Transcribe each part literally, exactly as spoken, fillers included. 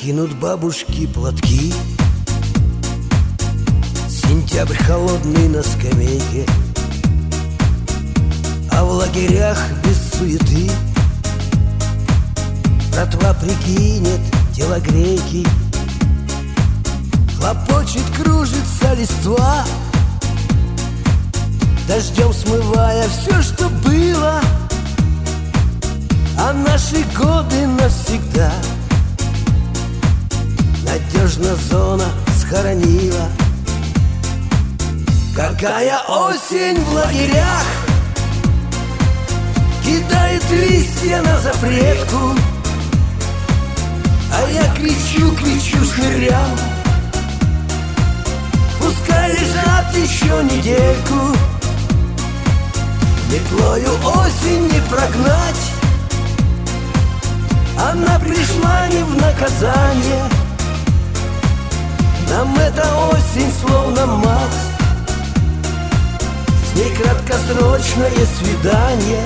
Кинут бабушки платки, сентябрь холодный на скамейке, а в лагерях без суеты братва прикинет телогрейки. Хлопочет, кружится листва, дождем смывая все, что было, а наши годы навсегда надежно зона схоронила. Какая осень в лагерях кидает листья на запретку, а я кричу, кричу шнырям: пускай лежат еще недельку. Метлою осень не прогнать, она пришла не в наказание. Нам эта осень словно мать, с ней краткосрочное свидание.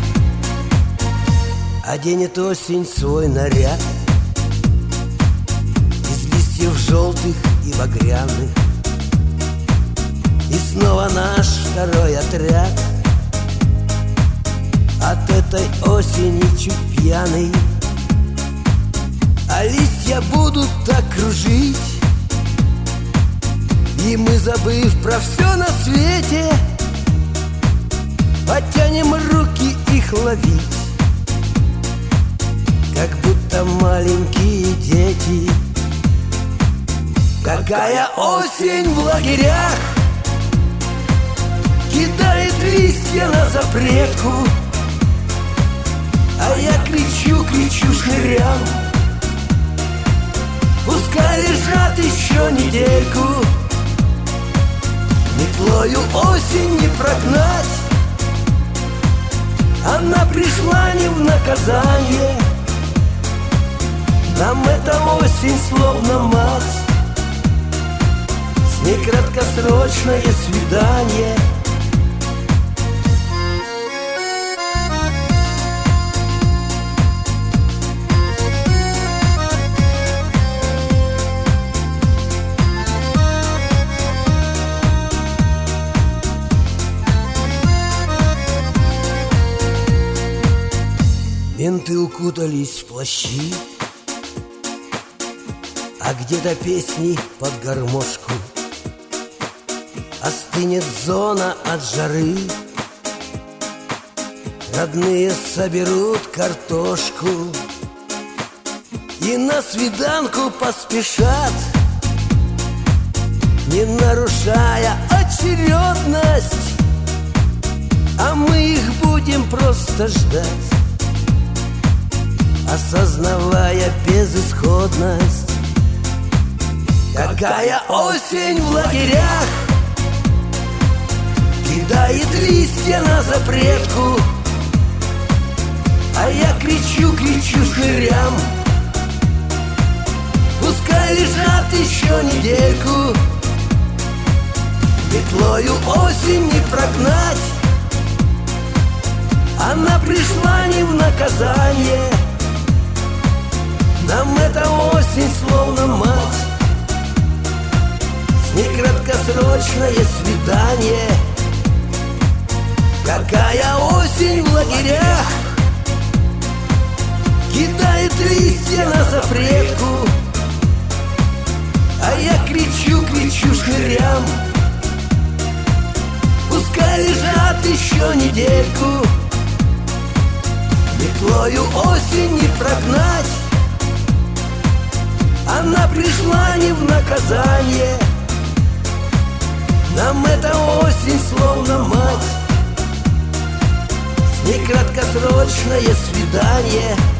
Оденет осень свой наряд из листьев желтых и багряных, и снова наш второй отряд от этой осени чуть пьяный. А листья будут так кружить, и мы, забыв про все на свете, потянем руки их ловить, как будто маленькие дети. Какая осень в лагерях кидает листья на запретку, а я кричу, кричу шнырям: пускай лежат еще недельку. Метлою осень не прогнать, она пришла не в наказание. Нам эта осень словно мать, с ней краткосрочное свидание. Менты укутались в плащи, а где-то песни под гармошку. Остынет зона от жары, родные соберут картошку и на свиданку поспешат, не нарушая очередность, а мы их будем просто ждать, осознавая безысходность. Какая осень в лагерях кидает листья на запретку, а я кричу, кричу шнырям: пускай лежат еще недельку. Метлою осень не прогнать, она пришла не в наказание. Нам эта осень словно мать, с ней краткосрочное свидание. Какая осень в лагерях кидает листья на запретку, а я кричу, кричу шнырям: пускай лежат еще недельку. Метлою осень не прогнать, она пришла не в наказание. Нам эта осень словно мать, с ней краткосрочное свидание.